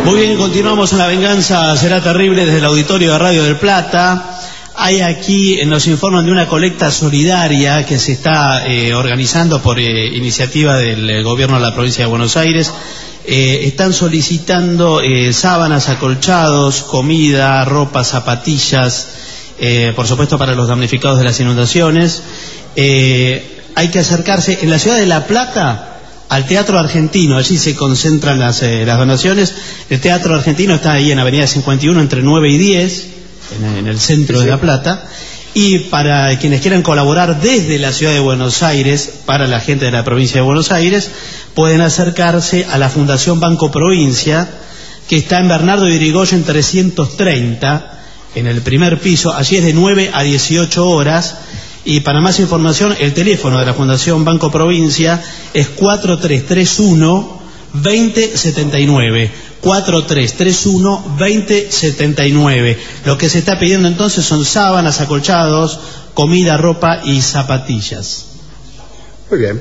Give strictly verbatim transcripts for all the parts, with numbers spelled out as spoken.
Muy bien, continuamos en La Venganza Será Terrible desde el auditorio de Radio del Plata. Hay aquí, nos informan de una colecta solidaria que se está eh, organizando por eh, iniciativa del eh, gobierno de la provincia de Buenos Aires. Eh, están solicitando eh, sábanas, acolchados, comida, ropa, zapatillas, eh, por supuesto para los damnificados de las inundaciones. Eh, hay que acercarse en la ciudad de La Plata al Teatro Argentino, allí se concentran las, eh, las donaciones. El Teatro Argentino está ahí en Avenida cincuenta y uno entre nueve y diez, en, en el centro sí, de La Plata. Y para quienes quieran colaborar desde la ciudad de Buenos Aires, para la gente de la provincia de Buenos Aires, pueden acercarse a la Fundación Banco Provincia, que está en Bernardo de Irigoyen trescientos treinta, en el primer piso. Allí es de nueve a dieciocho horas. Y para más información, el teléfono de la Fundación Banco Provincia es cuatro tres tres uno, dos cero siete nueve. cuatro tres tres uno, dos cero siete nueve. Lo que se está pidiendo entonces son sábanas, acolchados, comida, ropa y zapatillas. Muy bien.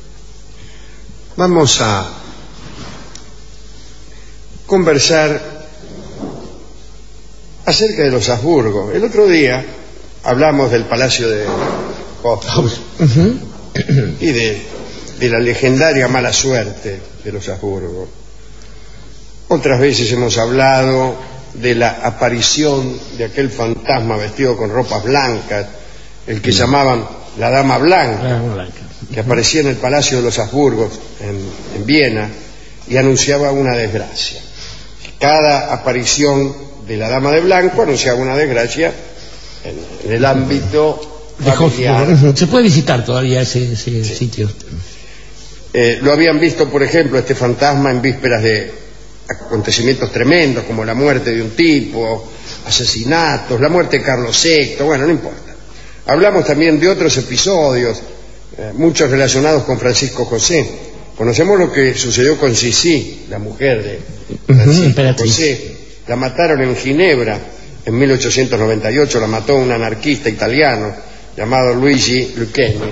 Vamos a conversar acerca de los Habsburgo. El otro día hablamos del Palacio de Hohenzollern uh-huh. y de, de la legendaria mala suerte de los Habsburgo. Otras veces hemos hablado de la aparición de aquel fantasma vestido con ropas blancas, el que llamaban la Dama Blanca, que aparecía en el Palacio de los Habsburgo en, en Viena y anunciaba una desgracia. Cada aparición de la Dama de Blanco anunciaba una desgracia en, en el ámbito familiar. Se puede visitar todavía ese, ese sí. sitio. Eh, lo habían visto, por ejemplo, este fantasma en vísperas de acontecimientos tremendos como la muerte de un tipo, asesinatos, la muerte de Carlos sexto, bueno, no importa. Hablamos también de otros episodios, eh, muchos relacionados con Francisco José. Conocemos lo que sucedió con Sisi, la mujer de Francisco uh-huh, José. La mataron en Ginebra en mil ochocientos noventa y ocho, la mató un anarquista italiano llamado Luigi Lucchini.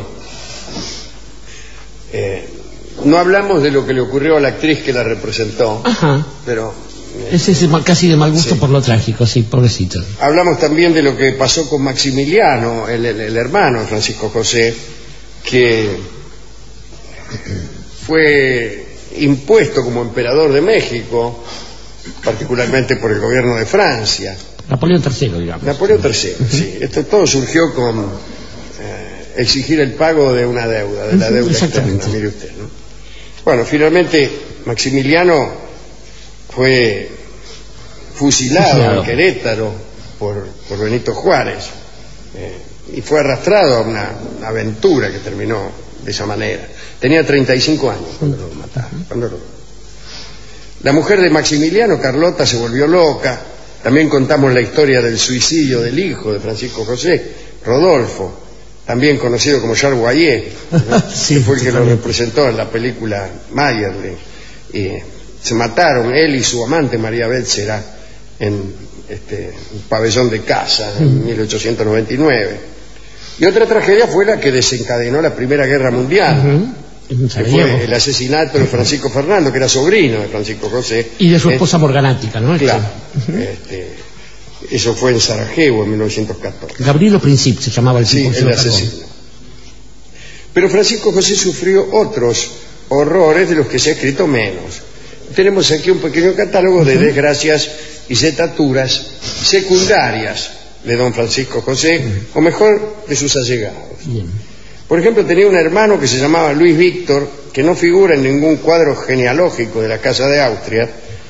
Eh, no hablamos de lo que le ocurrió a la actriz que la representó. Ajá. Pero eh, ese es casi de mal gusto sí. por lo trágico, sí, pobrecito. Hablamos también de lo que pasó con Maximiliano, el, el, el hermano de Francisco José, que fue impuesto como emperador de México, particularmente por el gobierno de Francia. Napoleón tercero, digamos. Napoleón tercero, uh-huh. sí. Esto todo surgió con eh, exigir el pago de una deuda, de la deuda uh-huh, externa, mire usted, ¿no? Bueno, finalmente Maximiliano fue fusilado, fusilado. en Querétaro por, por Benito Juárez eh, y fue arrastrado a una, una aventura que terminó de esa manera. Tenía treinta y cinco años cuando lo mataron. Cuando lo... La mujer de Maximiliano, Carlota, se volvió loca. También contamos la historia del suicidio del hijo de Francisco José, Rodolfo, también conocido como Charles Boyer, ¿no? sí, que fue el que lo representó en la película Mayerling. Y se mataron él y su amante María Bétzera en este, un pabellón de casa en mil ochocientos noventa y nueve. Y otra tragedia fue la que desencadenó la Primera Guerra Mundial. Uh-huh. Que fue el asesinato de Francisco Fernando, que era sobrino de Francisco José. Y de su esposa Morganática, ¿no? Claro. Uh-huh. Este, eso fue en Sarajevo en mil novecientos catorce. Gabrielo Princip se llamaba el tipo. Sí, el asesino. Pero Francisco José sufrió otros horrores de los que se ha escrito menos. Tenemos aquí un pequeño catálogo de desgracias y setaturas secundarias de don Francisco José, uh-huh. o mejor, de sus allegados. Bien. Por ejemplo, tenía un hermano que se llamaba Luis Víctor, que no figura en ningún cuadro genealógico de la Casa de Austria,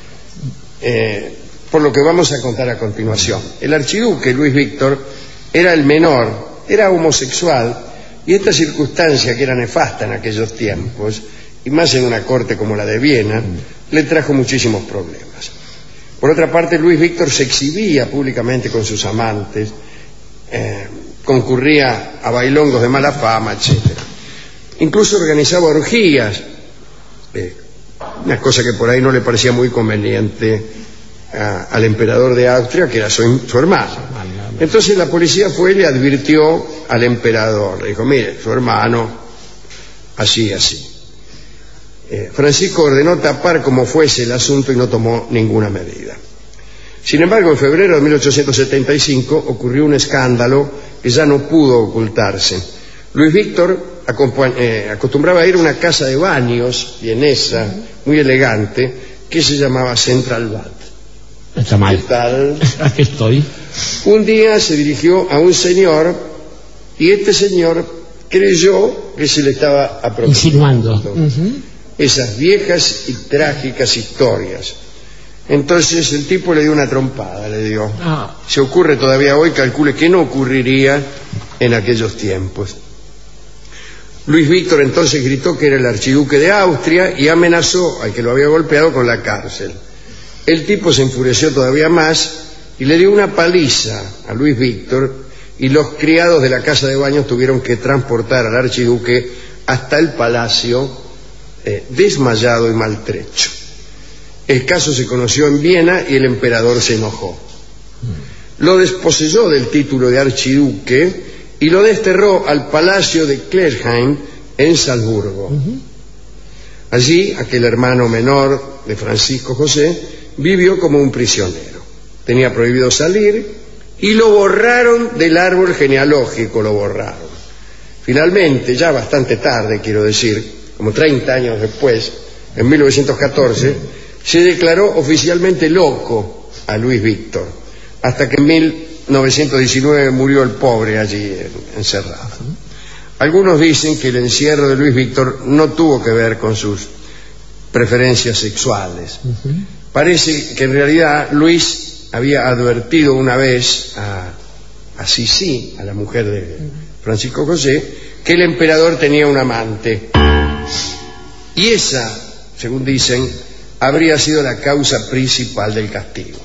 eh, por lo que vamos a contar a continuación. El archiduque Luis Víctor era el menor, era homosexual, y esta circunstancia, que era nefasta en aquellos tiempos, y más en una corte como la de Viena, le trajo muchísimos problemas. Por otra parte, Luis Víctor se exhibía públicamente con sus amantes, eh, concurría a bailongos de mala fama, etcétera. Incluso organizaba orgías, eh, una cosa que por ahí no le parecía muy conveniente a, al emperador de Austria, que era su, su hermano. Entonces la policía fue y le advirtió al emperador, le dijo, mire, su hermano, así, así. Eh, Francisco ordenó tapar como fuese el asunto y no tomó ninguna medida. Sin embargo, en febrero de mil ochocientos setenta y cinco ocurrió un escándalo que ya no pudo ocultarse. Luis Víctor eh, acostumbraba a ir a una casa de baños vienesa, muy elegante, que se llamaba Central Bad. Está mal. ¿Qué tal? Aquí estoy. Un día se dirigió a un señor y este señor creyó que se le estaba apropiando. Insinuando. Uh-huh. Esas viejas y trágicas historias. Entonces el tipo le dio una trompada, le dio. Ah. Se ocurre todavía hoy, calcule que no ocurriría en aquellos tiempos. Luis Víctor entonces gritó que era el archiduque de Austria y amenazó al que lo había golpeado con la cárcel. El tipo se enfureció todavía más y le dio una paliza a Luis Víctor y los criados de la casa de baños tuvieron que transportar al archiduque hasta el palacio eh, desmayado y maltrecho. El caso se conoció en Viena y el emperador se enojó. Lo desposeyó del título de archiduque y lo desterró al palacio de Klersheim en Salzburgo. Uh-huh. Allí, aquel hermano menor de Francisco José vivió como un prisionero. Tenía prohibido salir y lo borraron del árbol genealógico, lo borraron. Finalmente, ya bastante tarde, quiero decir, como treinta años después, en mil novecientos catorce, se declaró oficialmente loco a Luis Víctor, hasta que en mil novecientos diecinueve murió el pobre allí encerrado. Algunos dicen que el encierro de Luis Víctor no tuvo que ver con sus preferencias sexuales. Uh-huh. Parece que en realidad Luis había advertido una vez a, a Sisi, a la mujer de Francisco José, que el emperador tenía un amante. Y esa, según dicen, habría sido la causa principal del castigo.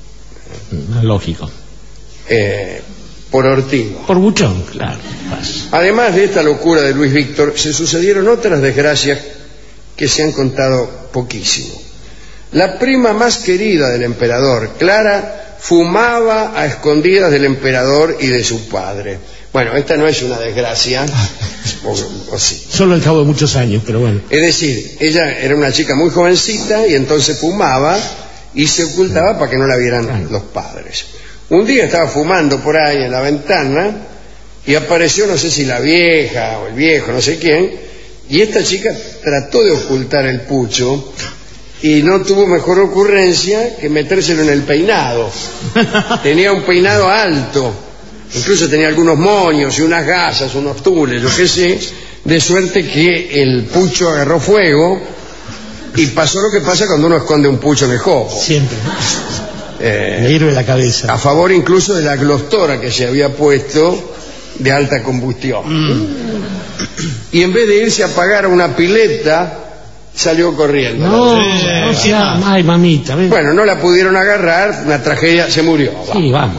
Lógico. Eh, por ortigo. Por buchón, claro. Además de esta locura de Luis Víctor, se sucedieron otras desgracias que se han contado poquísimo. La prima más querida del emperador, Clara, fumaba a escondidas del emperador y de su padre. Bueno, esta no es una desgracia, o, o sí. Solo al cabo de muchos años, pero bueno. Es decir, ella era una chica muy jovencita y entonces fumaba y se ocultaba para que no la vieran claro. los padres. Un día estaba fumando por ahí en la ventana y apareció, no sé si la vieja o el viejo, no sé quién, y esta chica trató de ocultar el pucho y no tuvo mejor ocurrencia que metérselo en el peinado. Tenía un peinado alto, incluso tenía algunos moños y unas gasas, unos tules, yo qué sé, de suerte que el pucho agarró fuego y pasó lo que pasa cuando uno esconde un pucho en el jopo. Siempre. Eh, Le hierve la cabeza. A favor incluso de la glostora que se había puesto de alta combustión. Mm. Y en vez de irse a pagar una pileta, salió corriendo. No, no, no sea, ay, mamita. ¿Ves? Bueno, no la pudieron agarrar, una tragedia, se murió. Sí, vamos.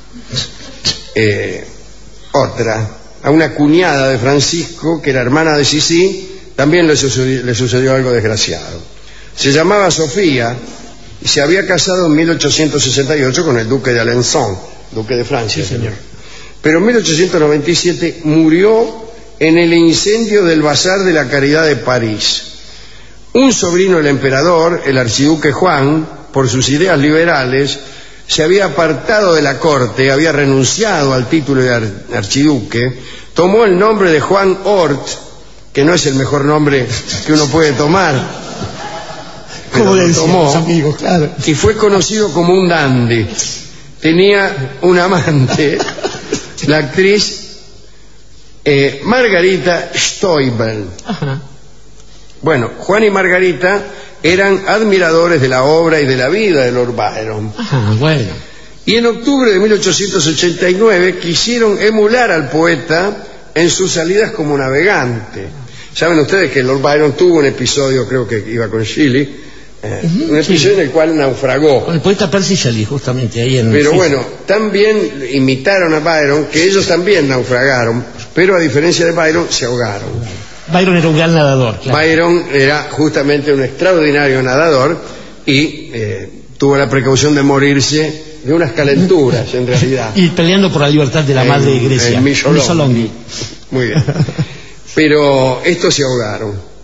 Eh, otra, a una cuñada de Francisco, que era hermana de Sisi, también le sucedió, le sucedió algo desgraciado. Se llamaba Sofía y se había casado en mil ochocientos sesenta y ocho con el duque de Alençon, duque de Francia, sí, señor. Pero en mil ochocientos noventa y siete murió en el incendio del Bazar de la Caridad de París. Un sobrino del emperador, el archiduque Juan, por sus ideas liberales, se había apartado de la corte, había renunciado al título de ar- archiduque, tomó el nombre de Juan Hort, que no es el mejor nombre que uno puede tomar, como le decían tomó, los amigos, claro. Y fue conocido como un dandy. Tenía una amante, la actriz eh, Margarita Stoibel. Ajá. Bueno, Juan y Margarita eran admiradores de la obra y de la vida de Lord Byron. Ajá, bueno. Y en octubre de mil ochocientos ochenta y nueve quisieron emular al poeta en sus salidas como navegante. Saben ustedes que Lord Byron tuvo un episodio, creo que iba con Shelley, eh, uh-huh, un episodio sí. en el cual naufragó. Con el poeta Percy Shelley, justamente ahí en... Pero bueno, también imitaron a Byron, que ellos también naufragaron, pero a diferencia de Byron, se ahogaron. Byron era un gran nadador, claro. Byron era justamente un extraordinario nadador y eh, tuvo la precaución de morirse de unas calenturas, en realidad. Y peleando por la libertad de la en, madre de Grecia. En Missolonghi. Muy bien. Pero estos se ahogaron.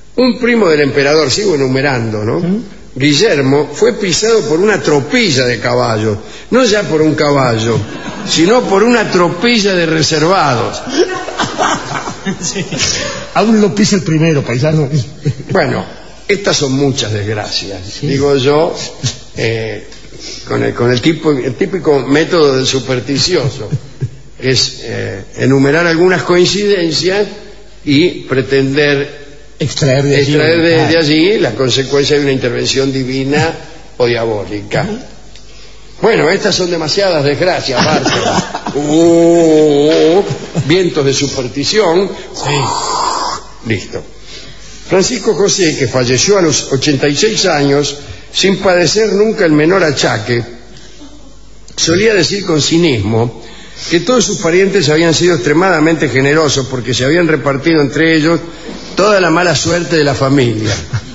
Un primo del emperador, sigo enumerando, ¿no? ¿Mm? Guillermo fue pisado por una tropilla de caballos, no ya por un caballo, sino por una tropilla de reservados. Sí. Aún lo pisa el primero, paisano. Bueno, estas son muchas desgracias, sí. Digo yo, eh, con, el, con el, tipo, el típico método del supersticioso, es eh, enumerar algunas coincidencias y pretender extraer de allí, extraer de, de allí la consecuencia de una intervención divina o diabólica. Bueno, estas son demasiadas desgracias, Marta. Uh, vientos de superstición. Sí. Listo. Francisco José, que falleció a los ochenta y seis años sin padecer nunca el menor achaque, solía decir con cinismo que todos sus parientes habían sido extremadamente generosos porque se habían repartido entre ellos toda la mala suerte de la familia.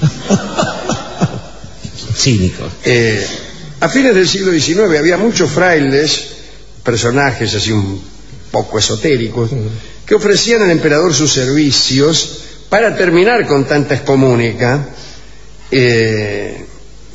Cínico. Eh, a fines del siglo diecinueve había muchos frailes, personajes así un poco esotéricos, que ofrecían al emperador sus servicios para terminar con tanta excomunica, eh,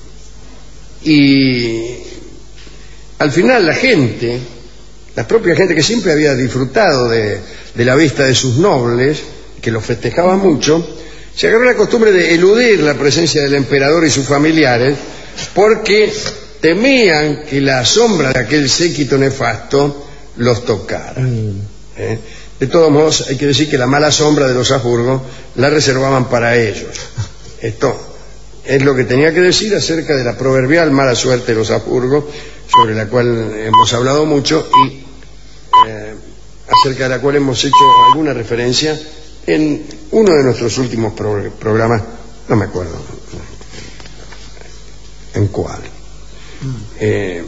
y al final la gente, la propia gente que siempre había disfrutado de, de la vista de sus nobles, que los festejaba mucho, se agarró la costumbre de eludir la presencia del emperador y sus familiares porque temían que la sombra de aquel séquito nefasto los tocara. ¿Eh? De todos modos, hay que decir que la mala sombra de los Habsburgo la reservaban para ellos. Esto es lo que tenía que decir acerca de la proverbial mala suerte de los Habsburgo, sobre la cual hemos hablado mucho y eh, acerca de la cual hemos hecho alguna referencia en uno de nuestros últimos pro programas, no me acuerdo en cuál. Eh,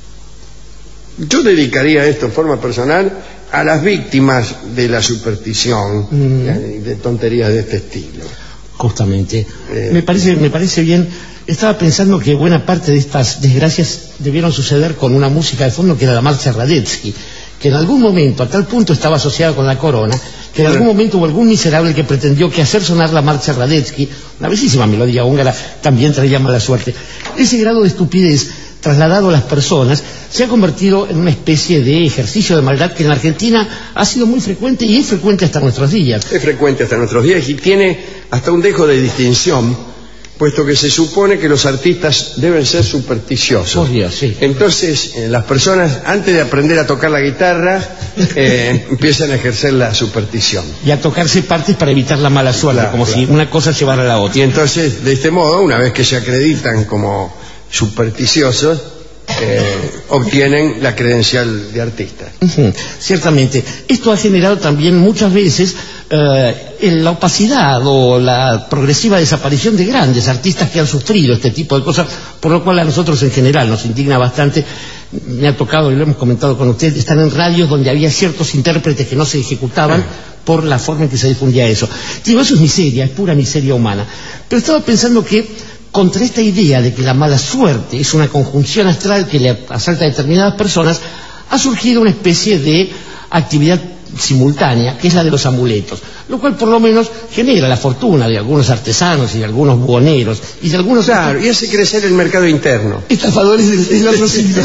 yo dedicaría esto en forma personal a las víctimas de la superstición y mm. de tonterías de este estilo. Justamente. Eh, me parece, me parece bien. Estaba pensando que buena parte de estas desgracias debieron suceder con una música de fondo que era la marcha Radetzky, que en algún momento, a tal punto estaba asociada con la corona, que en algún momento hubo algún miserable que pretendió que hacer sonar la marcha Radetzky, una bellísima melodía húngara, también traía mala suerte. Ese grado de estupidez trasladado a las personas se ha convertido en una especie de ejercicio de maldad que en la Argentina ha sido muy frecuente y es frecuente hasta nuestros días. Es frecuente hasta nuestros días y tiene hasta un dejo de distinción, puesto que se supone que los artistas deben ser supersticiosos. Oh, Dios, sí. Entonces, eh, las personas, antes de aprender a tocar la guitarra, eh, empiezan a ejercer la superstición. Y a tocarse partes para evitar la mala suerte, claro, como claro. si una cosa llevara a la otra. Y entonces, de este modo, una vez que se acreditan como supersticiosos, eh, obtienen la credencial de artista. Uh-huh. Ciertamente. Esto ha generado también muchas veces eh, la opacidad o la progresiva desaparición de grandes artistas que han sufrido este tipo de cosas, por lo cual a nosotros en general nos indigna bastante. Me ha tocado, y lo hemos comentado con usted, estar en radios donde había ciertos intérpretes que no se ejecutaban uh-huh. por la forma en que se difundía eso. Digo, eso es miseria, es pura miseria humana. Pero estaba pensando que contra esta idea de que la mala suerte es una conjunción astral que le asalta a determinadas personas, ha surgido una especie de actividad simultánea, que es la de los amuletos, lo cual por lo menos genera la fortuna de algunos artesanos y de algunos buhoneros y de algunos... Claro, y hace crecer el mercado interno. Estafadores del, del otro siglo.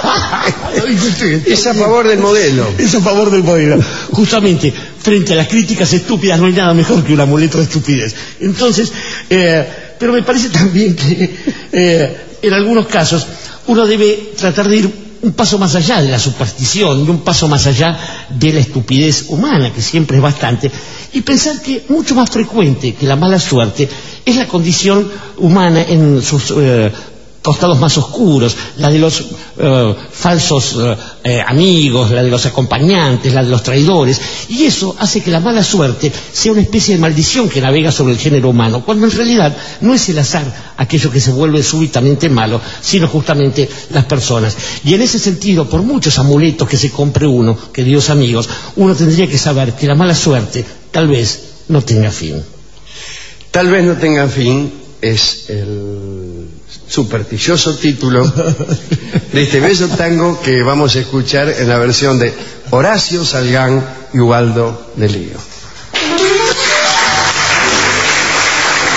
Es a favor del modelo. Es a favor del modelo. Justamente, frente a las críticas estúpidas no hay nada mejor que un amuleto de estupidez. Entonces, eh, pero me parece también que eh, en algunos casos uno debe tratar de ir un paso más allá de la superstición y un paso más allá de la estupidez humana, que siempre es bastante, y pensar que mucho más frecuente que la mala suerte es la condición humana en sus eh, costados más oscuros, la de los eh, falsos eh, eh, amigos, la de los acompañantes, la de los traidores, y eso hace que la mala suerte sea una especie de maldición que navega sobre el género humano, cuando en realidad no es el azar aquello que se vuelve súbitamente malo, sino justamente las personas. Y en ese sentido, por muchos amuletos que se compre uno, queridos amigos, uno tendría que saber que la mala suerte tal vez no tenga fin. Tal vez no tenga fin es el supersticioso título de este bello tango que vamos a escuchar en la versión de Horacio Salgán y Ubaldo de Lío.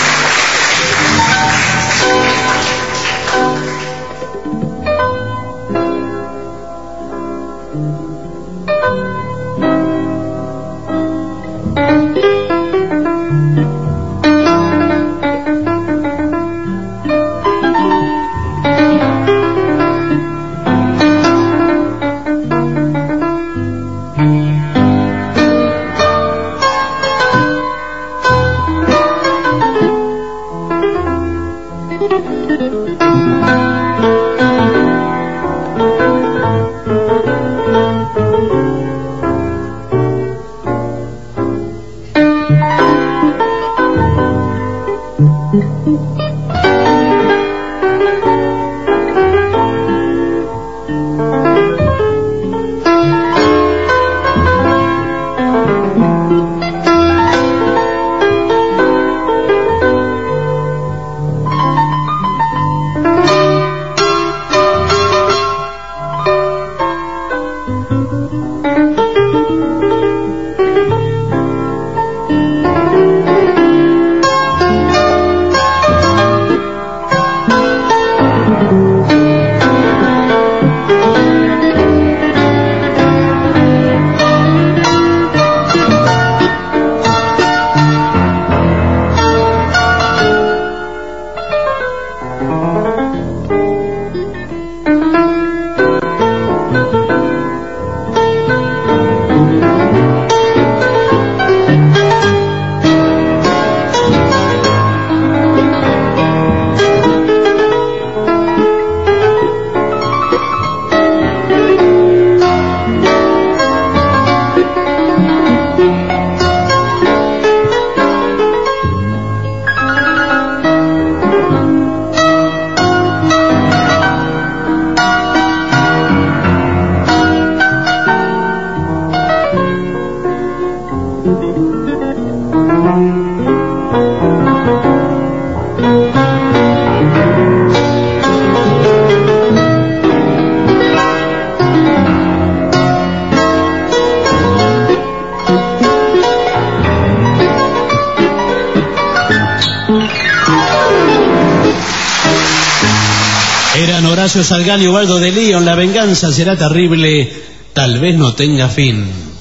Eran Horacio Salgán y Ubaldo de León. La venganza será terrible, tal vez no tenga fin.